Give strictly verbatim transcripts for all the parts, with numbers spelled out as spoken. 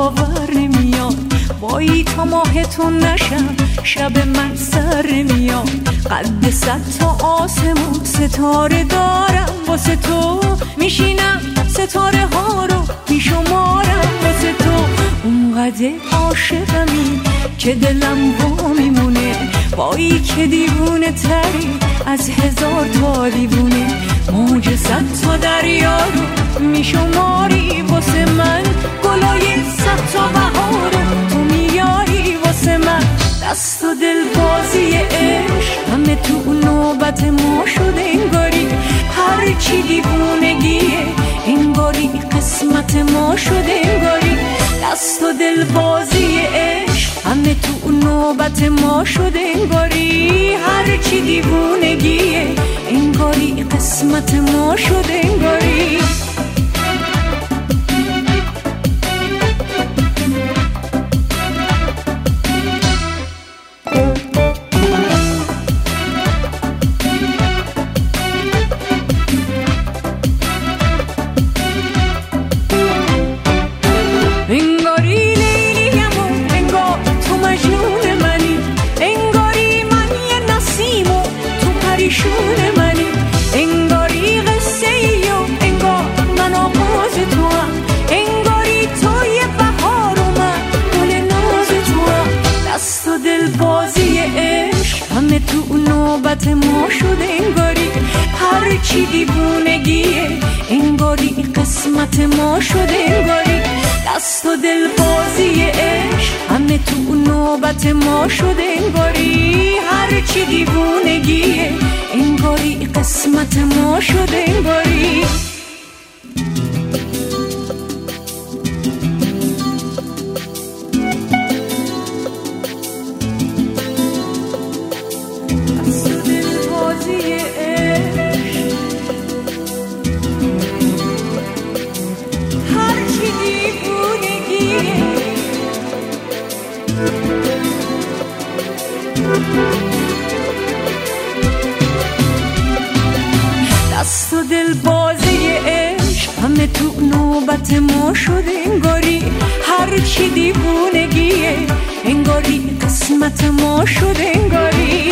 باور نمیاد وای تا ماهتون نشم شب من سر نمیاد قد صد تا آسمون ستاره دارم واسه تو میشینم ستاره ها رو میشمارم واسه تو اونقدر عاشقمی که دلم وا میمونه وای که دیوونه تری از هزار تا دیوونه موج صد تا دریا رو میشماری واسه من گلای صد تا بهار رو تو میاری واسه من دست و دل بازی عشق همه تو نوبت ما شده انگاری هرچی دیوونگیه انگاری قسمت ما شده انگاری دست و دل بازی عشق همه تو نوبت ما شده انگاری هرچی دیوونگیه انگاری قسمت ما شده انگاری تو نوبت ما شده انگاری هرچی دیوونگیه انگاری قسمت ما شده انگاری دست و دل بازی عشق همه تو نوبت ما شده انگاری هرچی دیوونگیه انگاری قسمت ما شده انگاری دست و دل بازی عشق همه تو نوبت ما شده انگاری هرچی دیوونگیه انگاری قسمت ما شده انگاری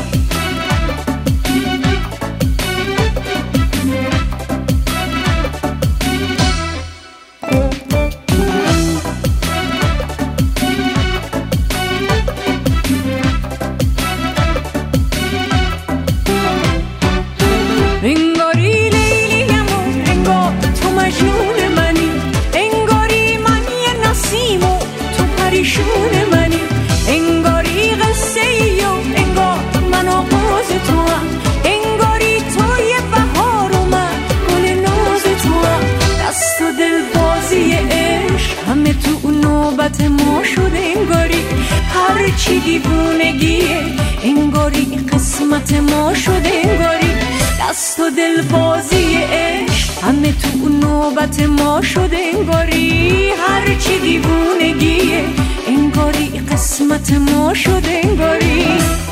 انگاری لیلیم و انگار تو مجنون منی انگاری من یه نسیم و تو پریشون منی انگاری قصه ای و انگار من آغاز تو هم انگاری تو یه بهار و من گل ناز تو هم دست و دل بازی عشق همه تو نوبت ما شده انگاری هرچی دیوونگیه انگاری قسمت ما شده انگاری دست و دل بازی عشق همه تو نوبت ما شده انگاری هرچی دیوونگیه انگاری قسمت ما شده انگاری